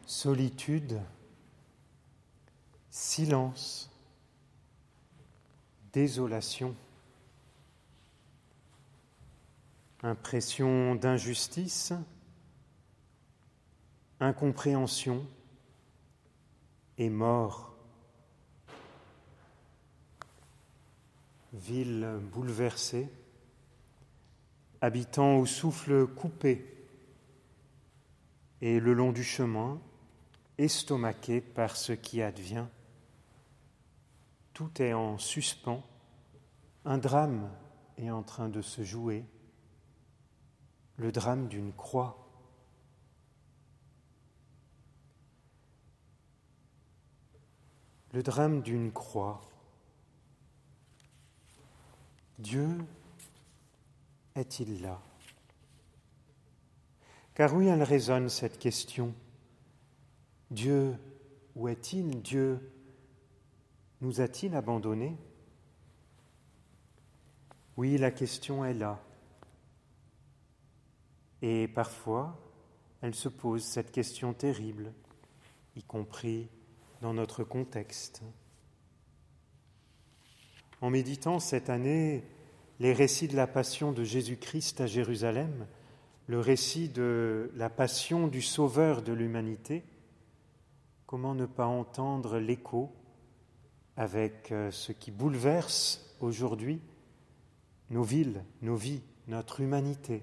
Solitude, silence, désolation, impression d'injustice, incompréhension et mort. Ville bouleversée, habitants au souffle coupé et le long du chemin, estomaqués par ce qui advient. Tout est en suspens, un drame est en train de se jouer, le drame d'une croix. Le drame d'une croix. Dieu est-il là ? Car oui, elle résonne cette question. Dieu, où est-il ? Dieu nous a-t-il abandonnés ? Oui, la question est là. Et parfois, elle se pose, cette question terrible, y compris dans notre contexte. En méditant cette année les récits de la passion de Jésus-Christ à Jérusalem, le récit de la passion du Sauveur de l'humanité, comment ne pas entendre l'écho avec ce qui bouleverse aujourd'hui nos villes, nos vies, notre humanité.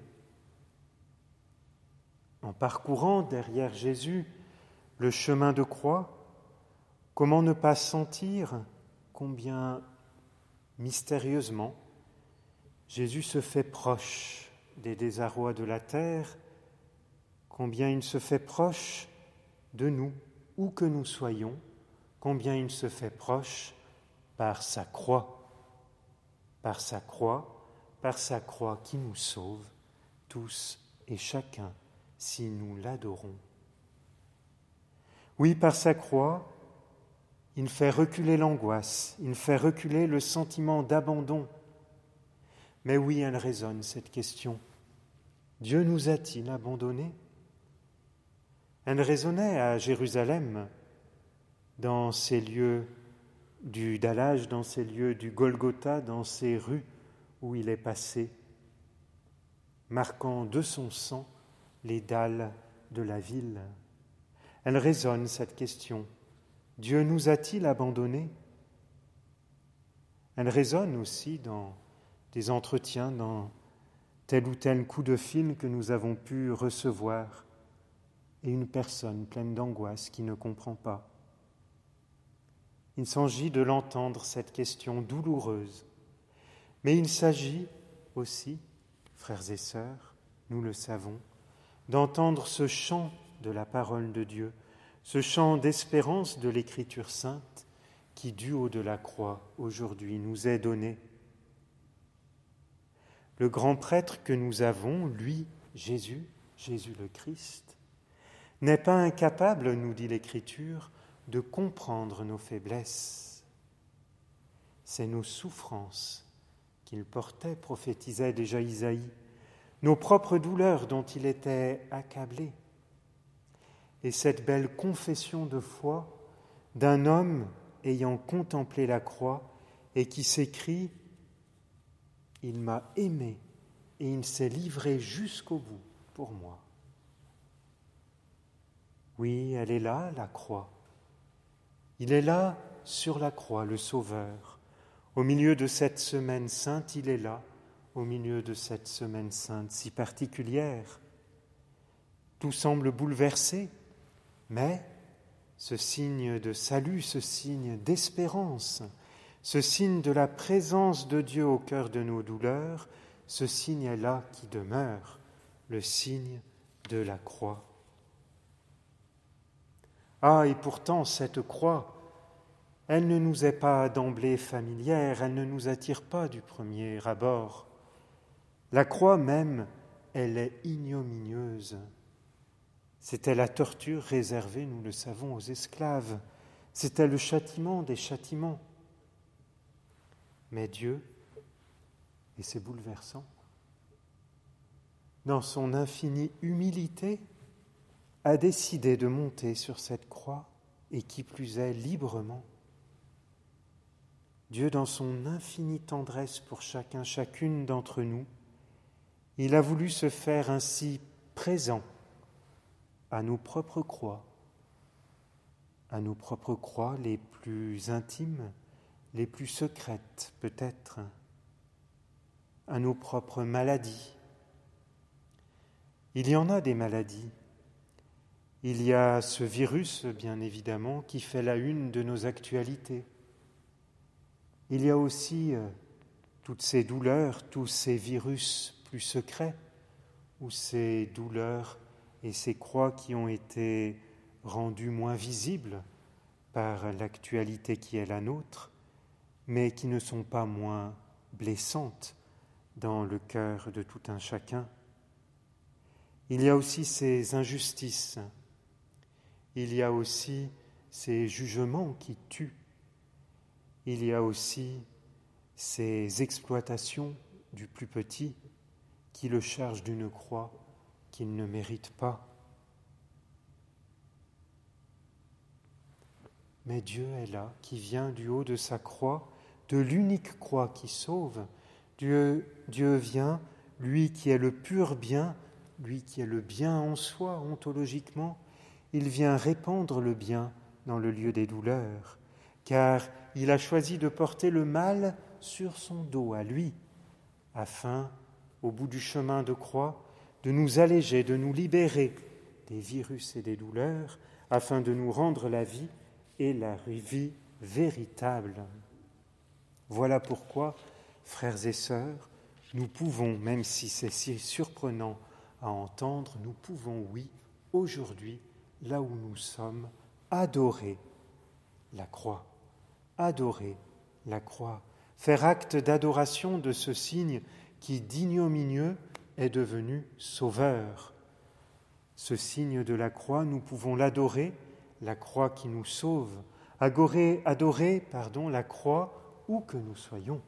En parcourant derrière Jésus le chemin de croix, comment ne pas sentir combien mystérieusement Jésus se fait proche des désarrois de la terre, combien il se fait proche de nous, où que nous soyons, combien il se fait proche par sa croix, par sa croix qui nous sauve, tous et chacun, si nous l'adorons. Oui, par sa croix, il fait reculer l'angoisse, il fait reculer le sentiment d'abandon. Mais oui, elle résonne, cette question. Dieu nous a-t-il abandonnés ? Elle résonnait à Jérusalem, dans ces lieux du dallage, dans ces lieux du Golgotha, dans ces rues où il est passé, marquant de son sang les dalles de la ville. Elle résonne, cette question. Dieu nous a-t-il abandonnés ? Elle résonne aussi dans des entretiens, dans tel ou tel coup de fil que nous avons pu recevoir, et une personne pleine d'angoisse qui ne comprend pas. Il s'agit de l'entendre, cette question douloureuse. Mais il s'agit aussi, frères et sœurs, nous le savons, d'entendre ce chant de la parole de Dieu, ce chant d'espérance de l'Écriture sainte qui, du haut de la croix, aujourd'hui, nous est donné. Le grand prêtre que nous avons, lui, Jésus le Christ, n'est pas incapable, nous dit l'Écriture, de comprendre nos faiblesses. C'est nos souffrances qu'il portait, prophétisait déjà Isaïe, nos propres douleurs dont il était accablé. Et cette belle confession de foi d'un homme ayant contemplé la croix et qui s'écrie « Il m'a aimé et il s'est livré jusqu'au bout pour moi ». Oui, elle est là, la croix. Il est là, sur la croix, le Sauveur. Au milieu de cette semaine sainte, il est là, au milieu de cette semaine sainte si particulière. Tout semble bouleversé, mais ce signe de salut, ce signe d'espérance, ce signe de la présence de Dieu au cœur de nos douleurs, ce signe est là qui demeure, le signe de la croix. Ah, et pourtant, cette croix, elle ne nous est pas d'emblée familière, elle ne nous attire pas du premier abord. La croix même, elle est ignominieuse. C'était la torture réservée, nous le savons, aux esclaves. C'était le châtiment des châtiments. Mais Dieu, et c'est bouleversant, dans son infinie humilité, a décidé de monter sur cette croix, et qui plus est librement. Dieu, dans son infinie tendresse pour chacun, chacune d'entre nous, il a voulu se faire ainsi présent à nos propres croix les plus intimes, les plus secrètes peut-être, à nos propres maladies. Il y en a des maladies. Il y a ce virus, bien évidemment, qui fait la une de nos actualités. Il y a aussi toutes ces douleurs, tous ces virus plus secrets, ou ces douleurs et ces croix qui ont été rendues moins visibles par l'actualité qui est la nôtre, mais qui ne sont pas moins blessantes dans le cœur de tout un chacun. Il y a aussi ces injustices, il y a aussi ces jugements qui tuent, il y a aussi ces exploitations du plus petit qui le chargent d'une croix qu'il ne mérite pas. Mais Dieu est là, qui vient du haut de sa croix, de l'unique croix qui sauve. Dieu vient, lui qui est le pur bien, lui qui est le bien en soi, ontologiquement, il vient répandre le bien dans le lieu des douleurs, car il a choisi de porter le mal sur son dos à lui, afin, au bout du chemin de croix, de nous alléger, de nous libérer des virus et des douleurs, afin de nous rendre la vie et la vie véritable. Voilà pourquoi, frères et sœurs, nous pouvons, même si c'est si surprenant à entendre, nous pouvons, oui, aujourd'hui, là où nous sommes, adorer la croix. Adorer la croix. Faire acte d'adoration de ce signe qui, d'ignominieux, est devenu sauveur. Ce signe de la croix, nous pouvons l'adorer, la croix qui nous sauve, adorer la croix où que nous soyons.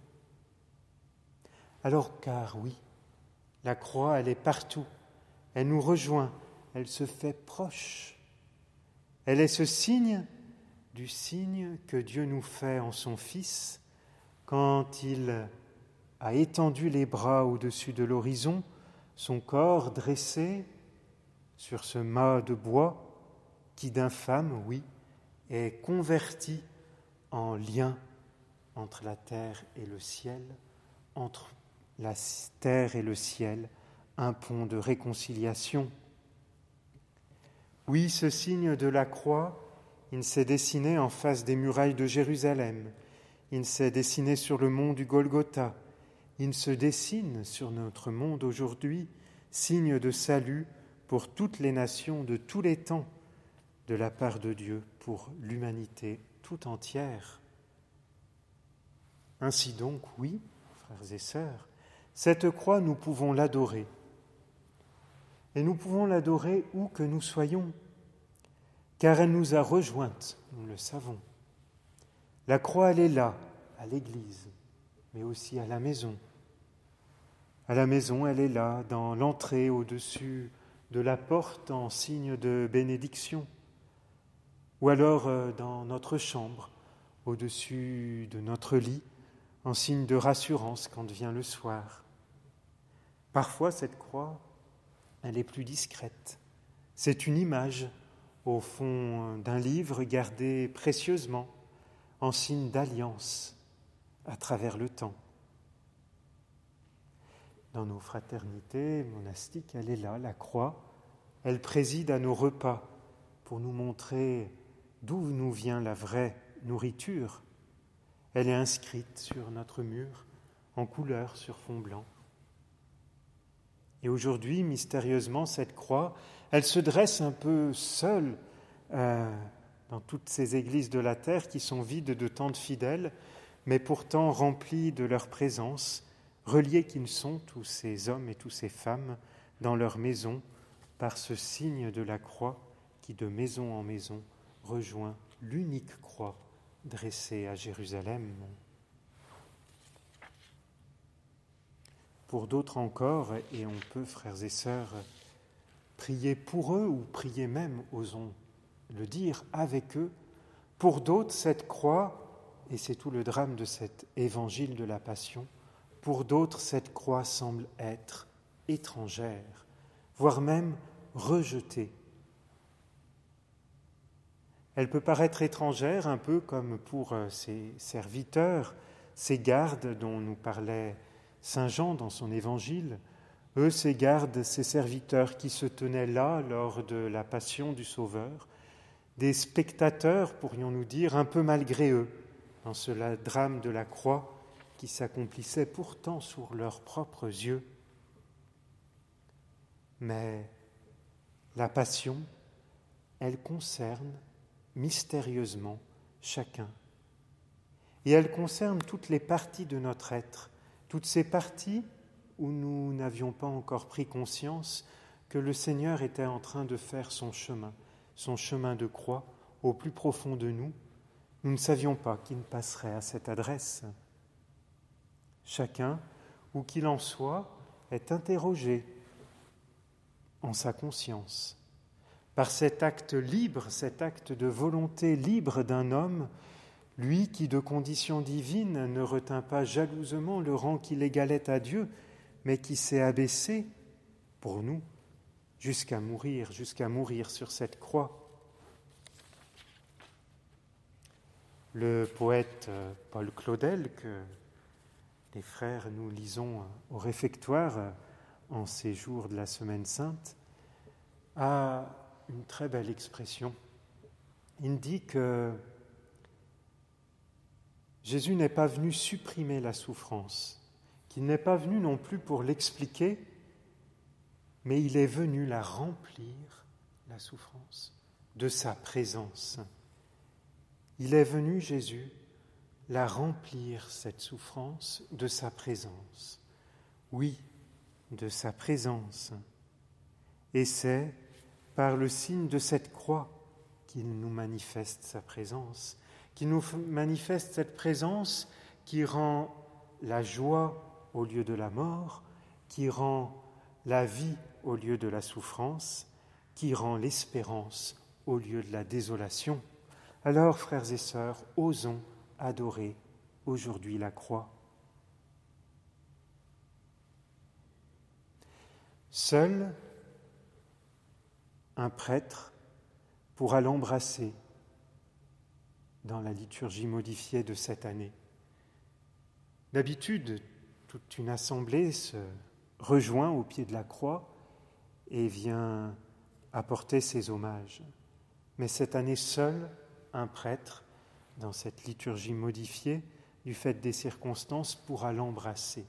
Alors, car oui, la croix, elle est partout, elle nous rejoint, elle se fait proche. Elle est ce signe du signe que Dieu nous fait en son Fils quand il a étendu les bras au-dessus de l'horizon, son corps dressé sur ce mât de bois qui d'infâme, oui, est converti en lien entre la terre et le ciel, entre la terre et le ciel, un pont de réconciliation. Oui, ce signe de la croix, il s'est dessiné en face des murailles de Jérusalem, il s'est dessiné sur le mont du Golgotha, il se dessine sur notre monde aujourd'hui, signe de salut pour toutes les nations de tous les temps, de la part de Dieu pour l'humanité tout entière. Ainsi donc, oui, frères et sœurs, cette croix, nous pouvons l'adorer. Et nous pouvons l'adorer où que nous soyons, car elle nous a rejointes, nous le savons. La croix, elle est là, à l'église, mais aussi à la maison. À la maison, elle est là, dans l'entrée, au-dessus de la porte, en signe de bénédiction. Ou alors dans notre chambre, au-dessus de notre lit, en signe de rassurance quand vient le soir. Parfois, cette croix, elle est plus discrète. C'est une image, au fond d'un livre gardé précieusement, en signe d'alliance à travers le temps. Dans nos fraternités monastiques, elle est là, la croix. Elle préside à nos repas pour nous montrer d'où nous vient la vraie nourriture. Elle est inscrite sur notre mur, en couleur sur fond blanc. Et aujourd'hui, mystérieusement, cette croix, elle se dresse un peu seule dans toutes ces églises de la terre qui sont vides de tant de fidèles, mais pourtant remplies de leur présence, reliés qu'ils sont, tous ces hommes et toutes ces femmes, dans leur maison, par ce signe de la croix qui, de maison en maison, rejoint l'unique croix dressée à Jérusalem. Pour d'autres encore, et on peut, frères et sœurs, prier pour eux ou prier même, osons le dire, avec eux. Pour d'autres, cette croix, et c'est tout le drame de cet évangile de la Passion, pour d'autres, cette croix semble être étrangère, voire même rejetée. Elle peut paraître étrangère, un peu comme pour ces serviteurs, ces gardes dont nous parlait Saint Jean dans son évangile. Eux, ces gardes, ces serviteurs qui se tenaient là lors de la Passion du Sauveur, des spectateurs, pourrions-nous dire, un peu malgré eux, dans ce drame de la croix qui s'accomplissait pourtant sous leurs propres yeux. Mais la Passion, elle concerne mystérieusement chacun. Et elle concerne toutes les parties de notre être, toutes ces parties où nous n'avions pas encore pris conscience que le Seigneur était en train de faire son chemin de croix au plus profond de nous. Nous ne savions pas qu'il passerait à cette adresse. Chacun, où qu'il en soit, est interrogé en sa conscience par cet acte libre, cet acte de volonté libre d'un homme, lui qui, de condition divine, ne retint pas jalousement le rang qu'il égalait à Dieu, mais qui s'est abaissé pour nous jusqu'à mourir sur cette croix. Le poète Paul Claudel, que les frères nous lisons au réfectoire en ces jours de la Semaine Sainte, a une très belle expression. Il dit que Jésus n'est pas venu supprimer la souffrance, qu'il n'est pas venu non plus pour l'expliquer, mais il est venu la remplir, la souffrance, de sa présence. Il est venu, Jésus, la remplir, cette souffrance, de sa présence. Oui, de sa présence. Et c'est par le signe de cette croix qu'il nous manifeste sa présence, qu'il nous manifeste cette présence qui rend la joie au lieu de la mort, qui rend la vie au lieu de la souffrance, qui rend l'espérance au lieu de la désolation. Alors, frères et sœurs, osons adorer aujourd'hui la croix. Seul un prêtre pourra l'embrasser dans la liturgie modifiée de cette année. D'habitude, toute une assemblée se rejoint au pied de la croix et vient apporter ses hommages. Mais cette année, seul un prêtre, dans cette liturgie modifiée, du fait des circonstances, pourra l'embrasser.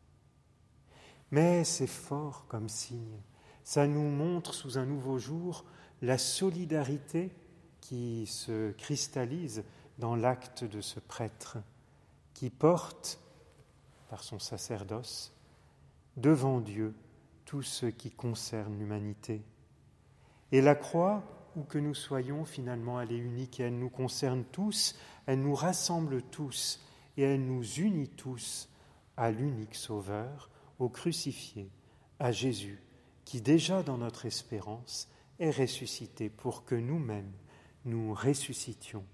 Mais c'est fort comme signe. Ça nous montre sous un nouveau jour la solidarité qui se cristallise dans l'acte de ce prêtre, qui porte, par son sacerdoce, devant Dieu tout ce qui concerne l'humanité. Et la croix, où que nous soyons, finalement, elle est unique et elle nous concerne tous, elle nous rassemble tous et elle nous unit tous à l'unique Sauveur, au crucifié, à Jésus, qui déjà dans notre espérance est ressuscité pour que nous-mêmes nous ressuscitions.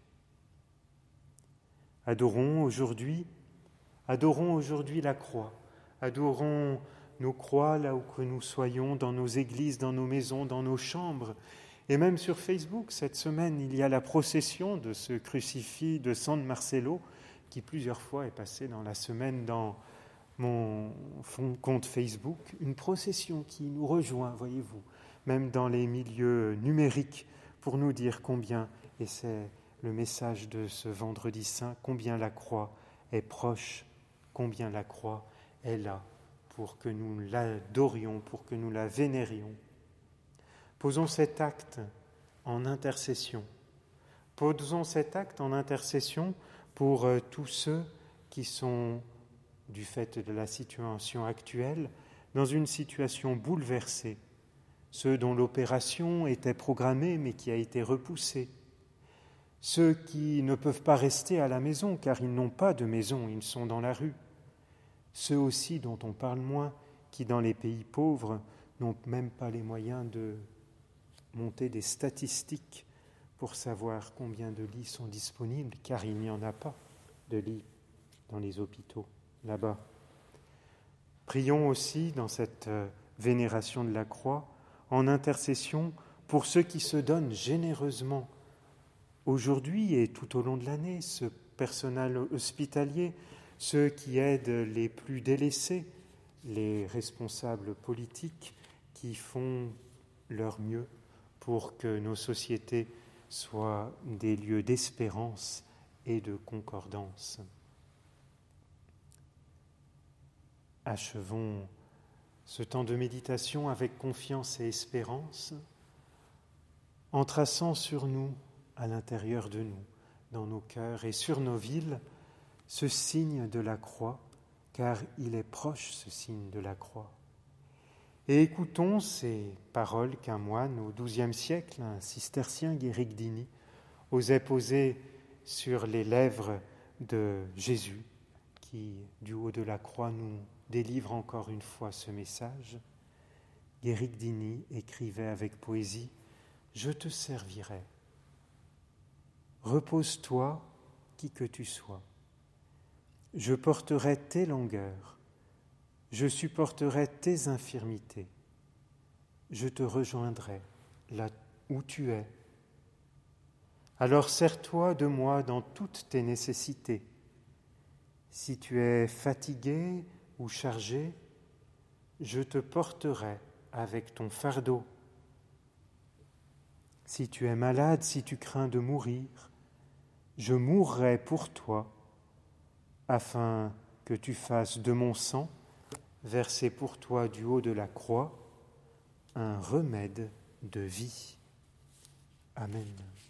Adorons aujourd'hui la croix, adorons nos croix là où que nous soyons, dans nos églises, dans nos maisons, dans nos chambres. Et même sur Facebook, cette semaine, il y a la procession de ce crucifix de San Marcello, qui plusieurs fois est passé dans la semaine dans mon compte Facebook, une procession qui nous rejoint, voyez-vous, même dans les milieux numériques, pour nous dire combien, et c'est le message de ce vendredi saint, combien la croix est proche, combien la croix est là, pour que nous l'adorions, pour que nous la vénérions. Posons cet acte en intercession. Posons cet acte en intercession pour tous ceux qui sont, du fait de la situation actuelle, dans une situation bouleversée, ceux dont l'opération était programmée mais qui a été repoussée, ceux qui ne peuvent pas rester à la maison car ils n'ont pas de maison, ils sont dans la rue, ceux aussi dont on parle moins, qui dans les pays pauvres n'ont même pas les moyens de monter des statistiques pour savoir combien de lits sont disponibles, car il n'y en a pas de lits dans les hôpitaux là-bas. Prions aussi dans cette vénération de la croix, en intercession pour ceux qui se donnent généreusement aujourd'hui et tout au long de l'année, ce personnel hospitalier, ceux qui aident les plus délaissés, les responsables politiques qui font leur mieux pour que nos sociétés soient des lieux d'espérance et de concordance. Achevons ce temps de méditation avec confiance et espérance, en traçant sur nous, à l'intérieur de nous, dans nos cœurs et sur nos villes, ce signe de la croix, car il est proche, ce signe de la croix. Et écoutons ces paroles qu'un moine au XIIe siècle, un cistercien, Guéric d'Iny, osait poser sur les lèvres de Jésus, qui, du haut de la croix, nous délivre encore une fois ce message. Guéric d'Iny écrivait avec poésie « Je te servirai. Repose-toi, qui que tu sois. Je porterai tes langueurs. Je supporterai tes infirmités. Je te rejoindrai là où tu es. Alors sers-toi de moi dans toutes tes nécessités. Si tu es fatigué ou chargé, je te porterai avec ton fardeau. Si tu es malade, si tu crains de mourir, je mourrai pour toi, afin que tu fasses de mon sang, versé pour toi du haut de la croix, un remède de vie. Amen.